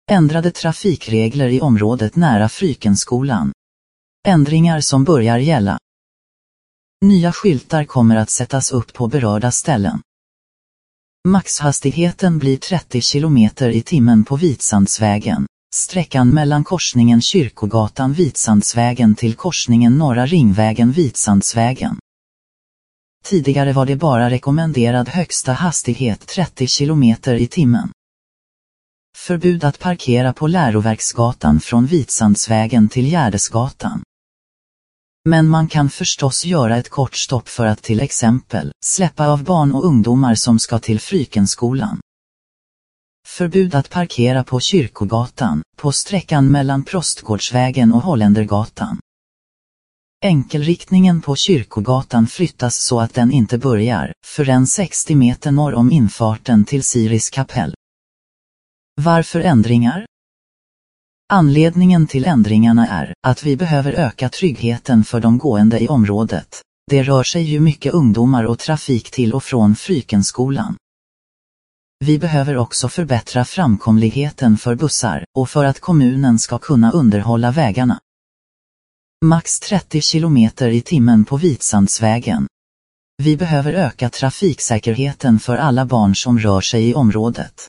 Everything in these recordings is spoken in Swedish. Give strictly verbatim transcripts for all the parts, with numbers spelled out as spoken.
Ändrade trafikregler i området nära Frykenskolan. Ändringar som börjar gälla. Nya skyltar kommer att sättas upp på berörda ställen. Maxhastigheten blir trettio kilometer i timmen på Vitsandsvägen, sträckan mellan korsningen Kyrkogatan-Vitsandsvägen till korsningen Norra Ringvägen Vitsandsvägen. Tidigare var det bara rekommenderad högsta hastighet trettio kilometer i timmen. Förbud att parkera på Läroverksgatan från Vitsandsvägen till Gärdesgatan. Men man kan förstås göra ett kort stopp för att till exempel släppa av barn och ungdomar som ska till Frykenskolan. Förbud att parkera på Kyrkogatan, på sträckan mellan Prostgårdsvägen och Holländergatan. Enkelriktningen på Kyrkogatan flyttas så att den inte börjar förrän sextio meter norr om infarten till Siris kapell. Varför ändringar? Anledningen till ändringarna är att vi behöver öka tryggheten för de gående i området. Det rör sig ju mycket ungdomar och trafik till och från Frykenskolan. Vi behöver också förbättra framkomligheten för bussar och för att kommunen ska kunna underhålla vägarna. Max trettio kilometer i timmen på Vitsandsvägen. Vi behöver öka trafiksäkerheten för alla barn som rör sig i området.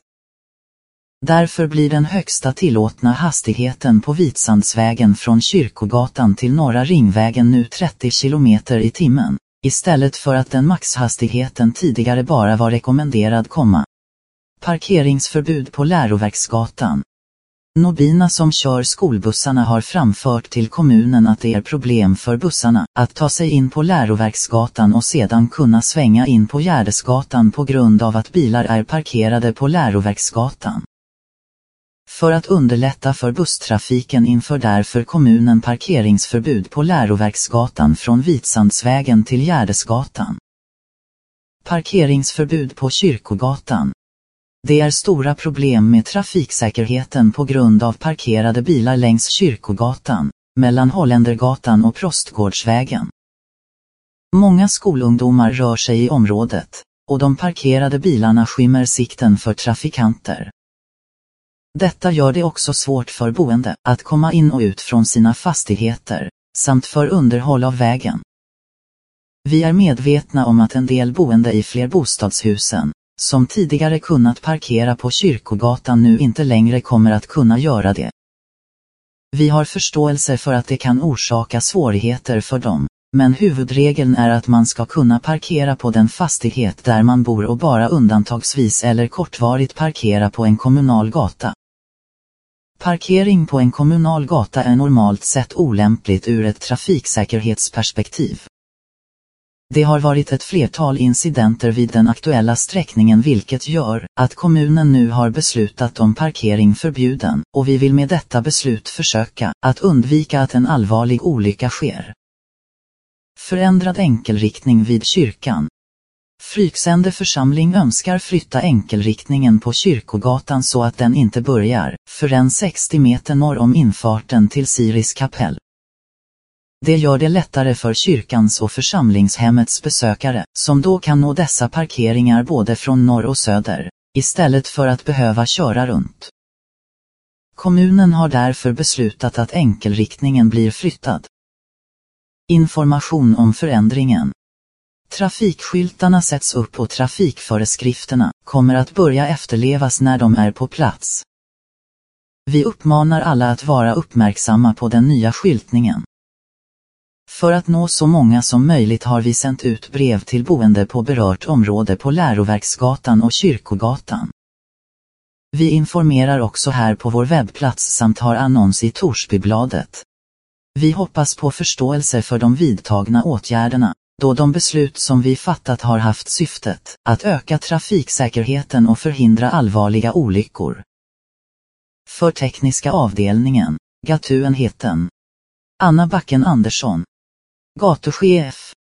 Därför blir den högsta tillåtna hastigheten på Vitsandsvägen från Kyrkogatan till Norra Ringvägen nu trettio kilometer i timmen, istället för att den maxhastigheten tidigare bara var rekommenderad komma. Parkeringsförbud på Läroverksgatan. Nobina som kör skolbussarna har framfört till kommunen att det är problem för bussarna att ta sig in på Läroverksgatan och sedan kunna svänga in på Gärdesgatan på grund av att bilar är parkerade på Läroverksgatan. För att underlätta för busstrafiken inför därför kommunen parkeringsförbud på Läroverksgatan från Vitsandsvägen till Gärdesgatan. Parkeringsförbud på Kyrkogatan. Det är stora problem med trafiksäkerheten på grund av parkerade bilar längs Kyrkogatan, mellan Holländergatan och Prostgårdsvägen. Många skolungdomar rör sig i området, och de parkerade bilarna skymmer sikten för trafikanter. Detta gör det också svårt för boende att komma in och ut från sina fastigheter, samt för underhåll av vägen. Vi är medvetna om att en del boende i flerbostadshusen, som tidigare kunnat parkera på Kyrkogatan nu inte längre kommer att kunna göra det. Vi har förståelse för att det kan orsaka svårigheter för dem, men huvudregeln är att man ska kunna parkera på den fastighet där man bor och bara undantagsvis eller kortvarigt parkera på en kommunal gata. Parkering på en kommunal gata är normalt sett olämpligt ur ett trafiksäkerhetsperspektiv. Det har varit ett flertal incidenter vid den aktuella sträckningen vilket gör att kommunen nu har beslutat om parkering förbjuden och vi vill med detta beslut försöka att undvika att en allvarlig olycka sker. Förändrad enkelriktning vid kyrkan. Fryksände församling önskar flytta enkelriktningen på Kyrkogatan så att den inte börjar förrän sextio meter norr om infarten till Siris kapell. Det gör det lättare för kyrkans och församlingshemmets besökare, som då kan nå dessa parkeringar både från norr och söder, istället för att behöva köra runt. Kommunen har därför beslutat att enkelriktningen blir flyttad. Information om förändringen. Trafikskyltarna sätts upp och trafikföreskrifterna kommer att börja efterlevas när de är på plats. Vi uppmanar alla att vara uppmärksamma på den nya skyltningen. För att nå så många som möjligt har vi sänt ut brev till boende på berört område på Läroverksgatan och Kyrkogatan. Vi informerar också här på vår webbplats samt har annons i Torsbybladet. Vi hoppas på förståelse för de vidtagna åtgärderna, då de beslut som vi fattat har haft syftet att öka trafiksäkerheten och förhindra allvarliga olyckor. För tekniska avdelningen, gatuenheten. Anna Backen Andersson. Gatuchef.